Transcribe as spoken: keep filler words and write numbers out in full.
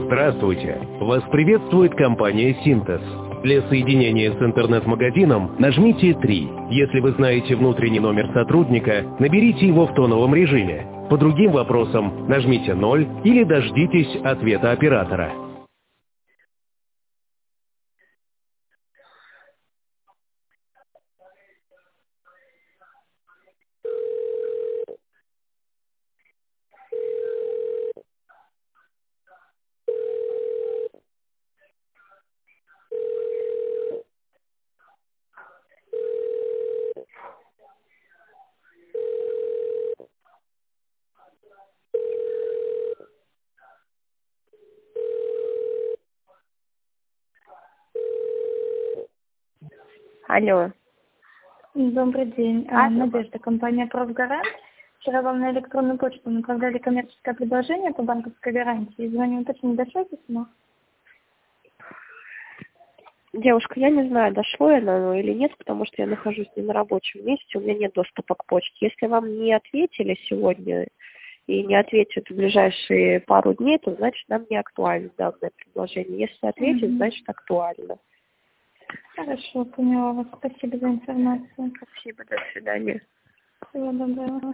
Здравствуйте! Вас приветствует компания «Синтез». Для соединения с интернет-магазином нажмите три. Если вы знаете внутренний номер сотрудника, наберите его в тоновом режиме. По другим вопросам нажмите ноль или дождитесь ответа оператора. Алло. Добрый день. А, Надежда, компания «Профгарант». Вчера вам на электронную почту направляли коммерческое предложение по банковской гарантии. Звоню уточнить, дошло письмо? Девушка, я не знаю, дошло оно или нет, потому что я нахожусь не на рабочем месте, у меня нет доступа к почте. Если вам не ответили сегодня и не ответят в ближайшие пару дней, то значит нам не актуально данное предложение. Если ответят, Угу. значит актуально. Хорошо, поняла вас. Спасибо за информацию. Спасибо, до свидания. Всего доброго.